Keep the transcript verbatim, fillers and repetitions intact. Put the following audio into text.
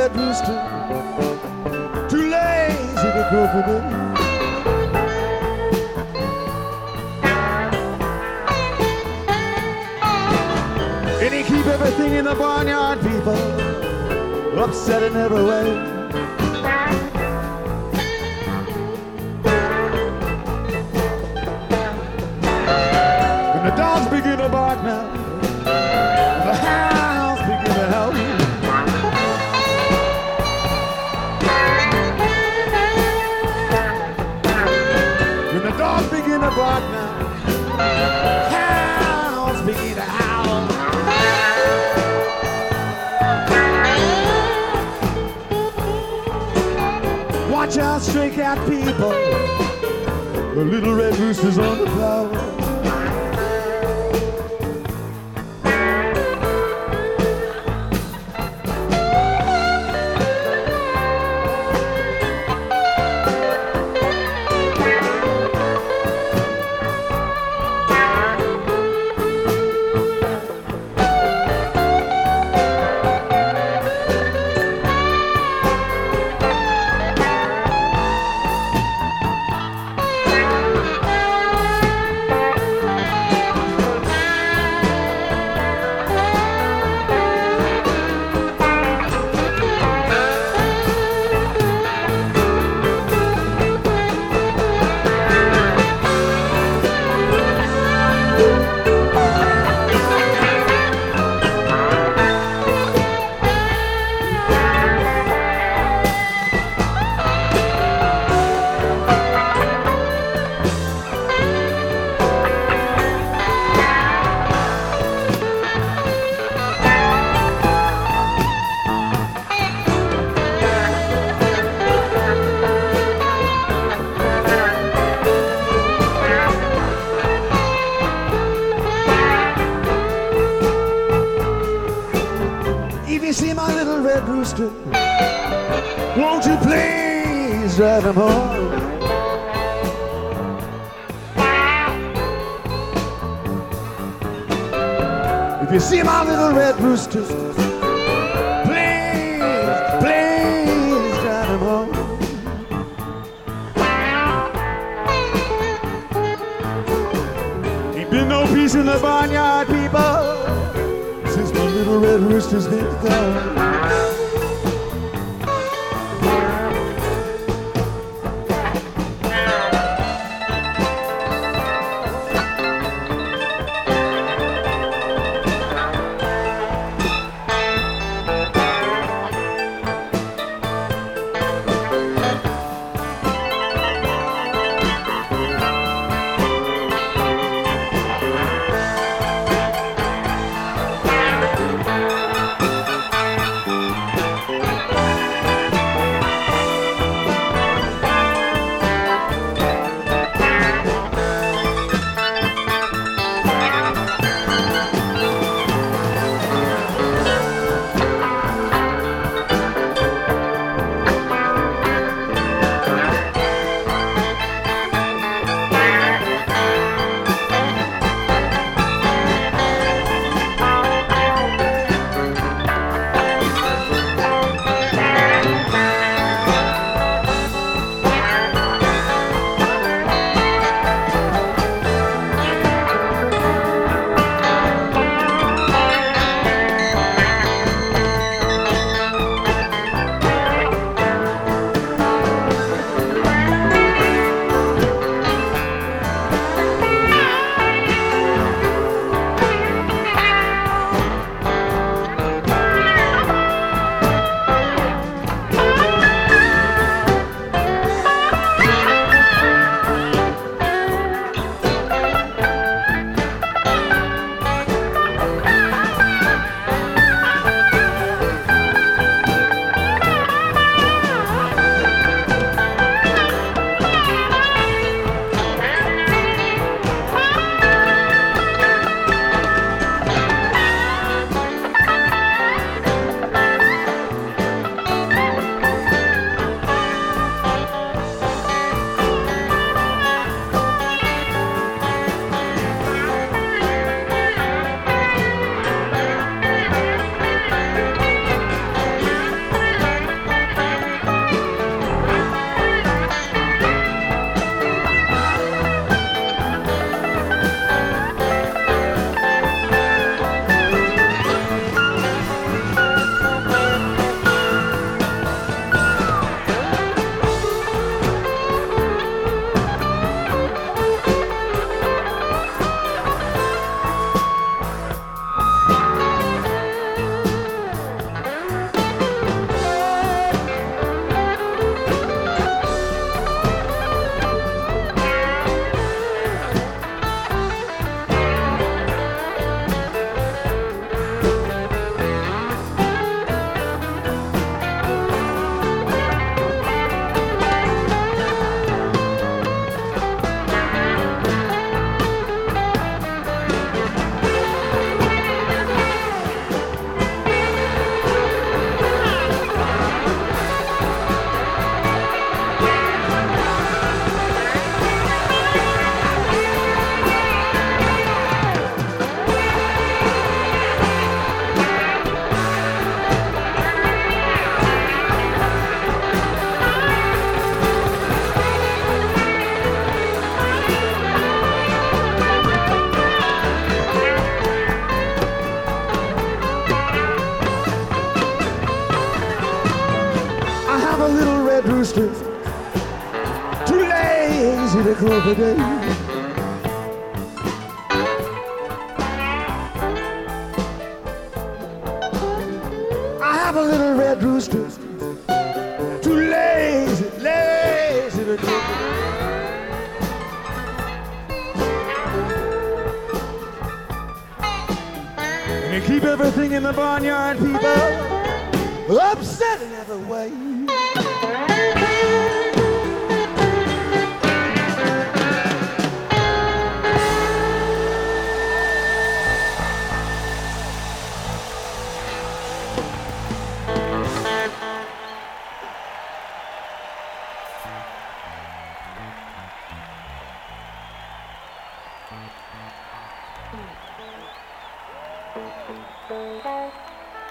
red rooster, too lazy to go for me. And he keep everything in the barnyard, people, upset in every way. And the dogs begin to bark now, and the hounds begin to howl. When the dogs begin to bark now, hounds begin to howl. Watch out, stray cat people, the little red rooster's on the prowl. Won't you please drive him home? If you see my little red rooster, please, please drive him home. Ain't been no peace in the barnyard, people, since my little red rooster's been gone. roosters, too lazy to crow for days. I have a little red rooster, too lazy, lazy to crow for days. And they keep everything in the barnyard, people, upset in every way. Thank you.